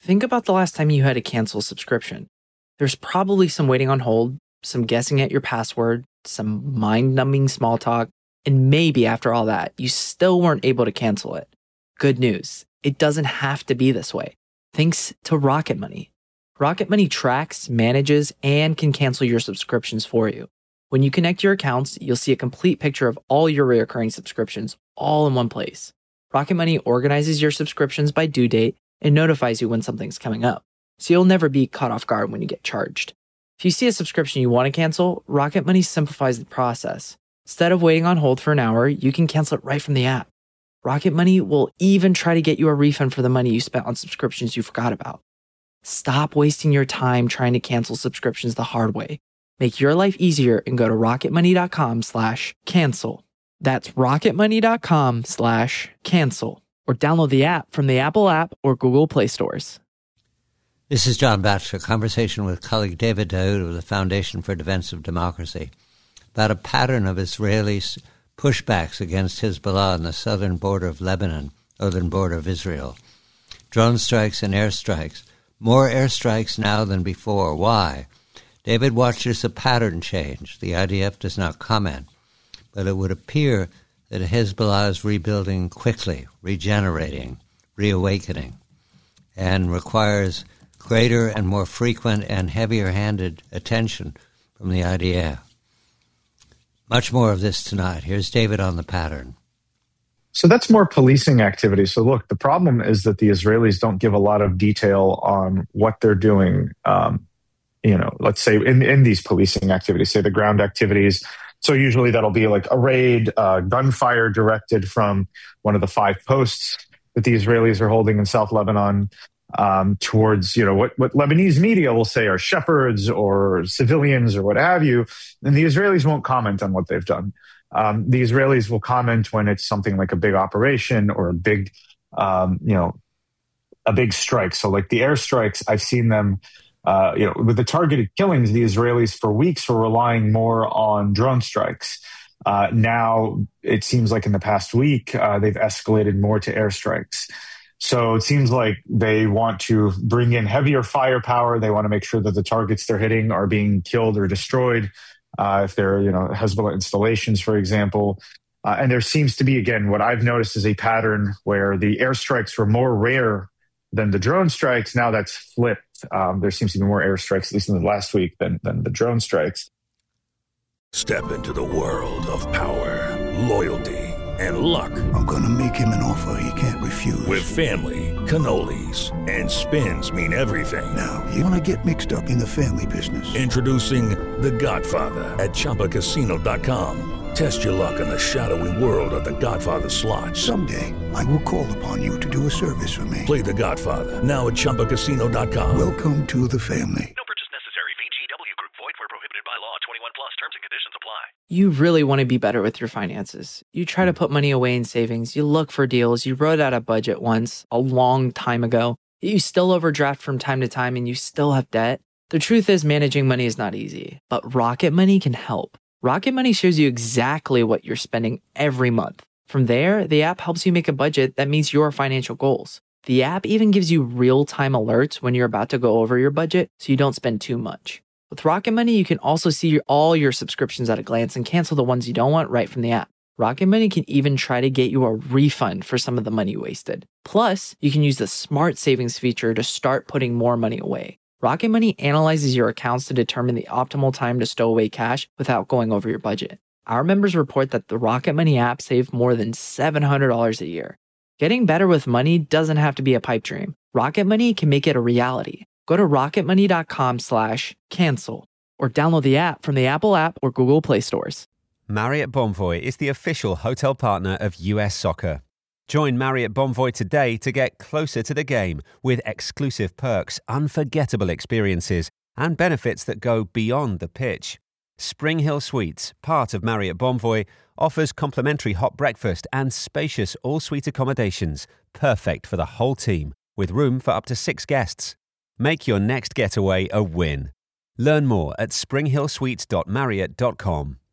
Think about the last time you had to cancel a subscription. There's probably some waiting on hold, some guessing at your password, some mind-numbing small talk, and maybe after all that, you still weren't able to cancel it. Good news, it doesn't have to be this way. Thanks to Rocket Money. Rocket Money tracks, manages, and can cancel your subscriptions for you. When you connect your accounts, you'll see a complete picture of all your recurring subscriptions all in one place. Rocket Money organizes your subscriptions by due date and notifies you when something's coming up, so you'll never be caught off guard when you get charged. If you see a subscription you want to cancel, Rocket Money simplifies the process. Instead of waiting on hold for an hour, you can cancel it right from the app. Rocket Money will even try to get you a refund for the money you spent on subscriptions you forgot about. Stop wasting your time trying to cancel subscriptions the hard way. Make your life easier and go to rocketmoney.com/cancel. That's rocketmoney.com/cancel. Or download the app from the Apple app or Google Play stores. This is John Batchelor, conversation with colleague David Daoud of the Foundation for Defense of Democracy about a pattern of Israeli pushbacks against Hezbollah on the southern border of Lebanon, northern border of Israel. Drone strikes and airstrikes. More airstrikes now than before. Why? David watches a pattern change. The IDF does not comment, but it would appear that Hezbollah is rebuilding quickly, regenerating, reawakening, and requires greater and more frequent and heavier-handed attention from the IDF. Much more of this tonight. Here's David on the pattern. So that's more policing activity. So look, the problem is that the Israelis don't give a lot of detail on what they're doing, let's say in these policing activities, say the ground activities. So usually that'll be like a raid, gunfire directed from one of the 5 posts that the Israelis are holding in South Lebanon towards, what Lebanese media will say are shepherds or civilians or what have you. And the Israelis won't comment on what they've done. The Israelis will comment when it's something like a big operation or a big strike. So like the airstrikes, I've seen them, with the targeted killings, the Israelis for weeks were relying more on drone strikes. Now it seems like in the past week, they've escalated more to airstrikes. So it seems like they want to bring in heavier firepower. They want to make sure that the targets they're hitting are being killed or destroyed. If they're, Hezbollah installations, for example. And there seems to be, again, what I've noticed is a pattern where the airstrikes were more rare than the drone strikes. Now that's flipped. There seems to be more airstrikes, at least in the last week, than the drone strikes. Step into the world of power, loyalty, and luck. I'm going to make him an offer he can't refuse. With family, cannolis, and spins mean everything. Now, you want to get mixed up in the family business. Introducing The Godfather at ChumbaCasino.com. Test your luck in the shadowy world of The Godfather slot. Someday, I will call upon you to do a service for me. Play The Godfather now at ChumbaCasino.com. Welcome to the family. No purchase necessary. VGW Group. Void where prohibited by law. 21 plus. Terms and conditions apply. You really want to be better with your finances. You try to put money away in savings. You look for deals. You wrote out a budget once, a long time ago. You still overdraft from time to time and you still have debt. The truth is managing money is not easy, but Rocket Money can help. Rocket Money shows you exactly what you're spending every month. From there, the app helps you make a budget that meets your financial goals. The app even gives you real-time alerts when you're about to go over your budget so you don't spend too much. With Rocket Money, you can also see all your subscriptions at a glance and cancel the ones you don't want right from the app. Rocket Money can even try to get you a refund for some of the money wasted. Plus, you can use the Smart Savings feature to start putting more money away. Rocket Money analyzes your accounts to determine the optimal time to stow away cash without going over your budget. Our members report that the Rocket Money app saved more than $700 a year. Getting better with money doesn't have to be a pipe dream. Rocket Money can make it a reality. Go to rocketmoney.com/cancel or download the app from the Apple app or Google Play stores. Marriott Bonvoy is the official hotel partner of US Soccer. Join Marriott Bonvoy today to get closer to the game with exclusive perks, unforgettable experiences, and benefits that go beyond the pitch. Spring Hill Suites, part of Marriott Bonvoy, offers complimentary hot breakfast and spacious all-suite accommodations, perfect for the whole team, with room for up to 6 guests. Make your next getaway a win. Learn more at springhillsuites.marriott.com.